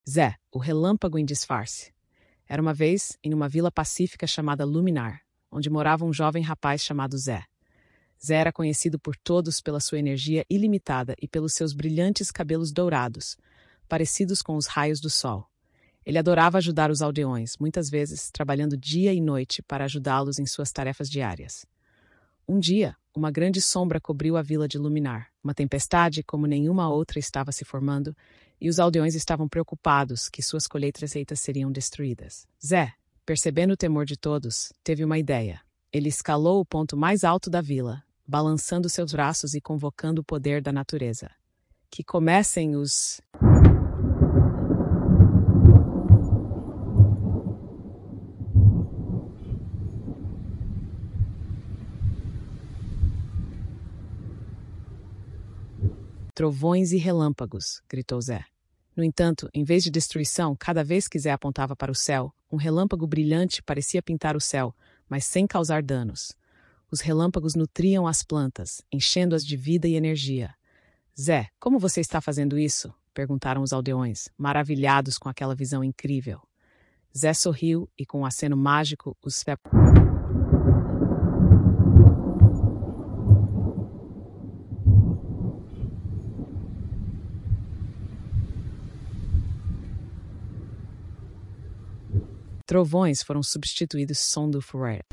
Zé, o relâmpago em disfarce. Era uma vez em uma vila pacífica chamada Luminar, onde morava um jovem rapaz chamado Zé. Zé era conhecido por todos pela sua energia ilimitada e pelos seus brilhantes cabelos dourados, parecidos com os raios do sol. Ele adorava ajudar os aldeões, muitas vezes trabalhando dia e noite para ajudá-los em suas tarefas diárias. Um dia, uma grande sombra cobriu a vila de Luminar. Uma tempestade como nenhuma outra estava se formando, e os aldeões estavam preocupados que suas colheitas seriam destruídas. Zé, percebendo o temor de todos, teve uma ideia. Ele escalou o ponto mais alto da vila, balançando seus braços e convocando o poder da natureza. Que comecem os... trovões e relâmpagos, gritou Zé. No entanto, em vez de destruição, cada vez que Zé apontava para o céu, um relâmpago brilhante parecia pintar o céu, mas sem causar danos. Os relâmpagos nutriam as plantas, enchendo-as de vida e energia. Zé, como você está fazendo isso? Perguntaram os aldeões, maravilhados com aquela visão incrível. Zé sorriu e, com um aceno mágico, os trovões foram substituídos som do furor.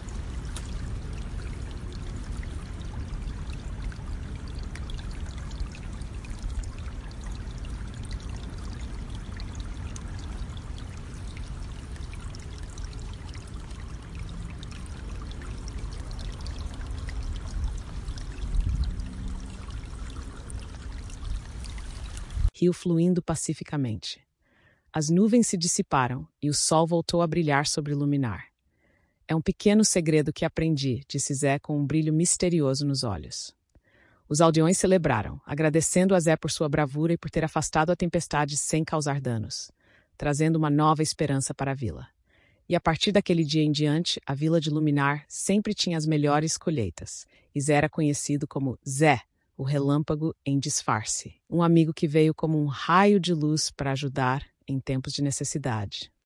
Rio fluindo pacificamente. As nuvens se dissiparam e o sol voltou a brilhar sobre Luminar. É um pequeno segredo que aprendi, disse Zé com um brilho misterioso nos olhos. Os aldeões celebraram, agradecendo a Zé por sua bravura e por ter afastado a tempestade sem causar danos, trazendo uma nova esperança para a vila. E a partir daquele dia em diante, a vila de Luminar sempre tinha as melhores colheitas, e Zé era conhecido como Zé, o relâmpago em disfarce, um amigo que veio como um raio de luz para ajudar em tempos de necessidade.